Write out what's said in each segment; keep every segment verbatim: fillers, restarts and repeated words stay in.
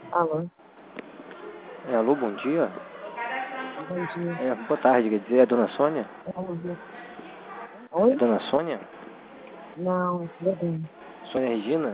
Alô? É, alô, bom dia. Bom dia. É, boa tarde, quer dizer, é a dona Sônia? É Oi? a dona Sônia? Não, é filha dela. Sônia Regina?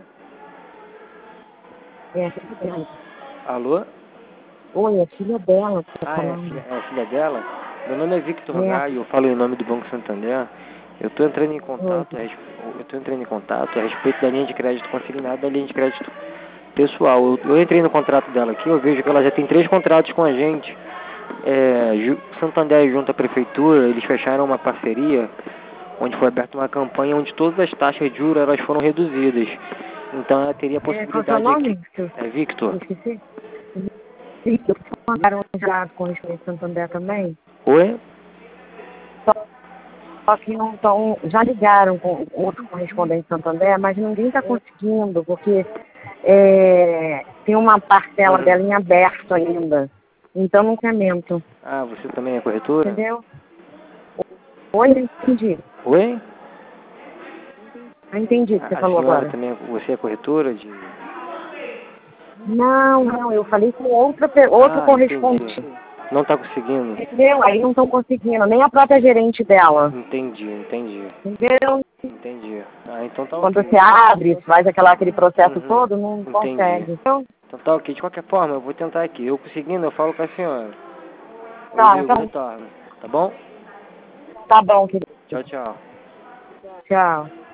É a filha dela. Alô? Oi, é filha dela que tá Ah, é a filha, falando. é a filha dela? Meu nome é Victor É. Gaio, eu falo em nome do Banco Santander. Eu estou entrando em Oi. contato, a res- eu estou entrando em contato a respeito da linha de crédito consignada, da linha de crédito pessoal. Eu, eu entrei no contrato dela aqui, eu vejo que ela já tem três contratos com a gente. É, Ju- Santander junto à prefeitura, eles fecharam uma parceria onde foi aberta uma campanha onde todas as taxas de juros elas foram reduzidas. Então ela teria a É, qual é o seu possibilidade aqui. nome? Que eu É Victor? eu esqueci. Sim, eu mandaram já com respeito ao Santander também. Oi? Só, só que não estão. Já ligaram com outro correspondente Santander, mas ninguém está conseguindo, porque é, tem uma parcela Uhum. dela em aberto ainda. Então não comento. Ah, você também é corretora? Entendeu? Oi, não entendi. Oi? Não entendi o que você A a falou senhora agora. também, você é corretora de... Não, não, eu falei com outra, pe- outro Ah, entendi. correspondente. Não está conseguindo? Entendeu? Aí não estão conseguindo, nem a própria gerente dela. Entendi, entendi. Entendeu? Entendi. Ah, então tá Quando ok. você abre, faz aquela, aquele processo Uhum. todo, não Entendi. consegue. Então, Então tá ok. De qualquer forma, eu vou tentar aqui. Eu conseguindo, eu falo com a senhora. Eu tá, ligo, então, retorno. Tá bom? tá bom, querido. Tchau, tchau. Tchau.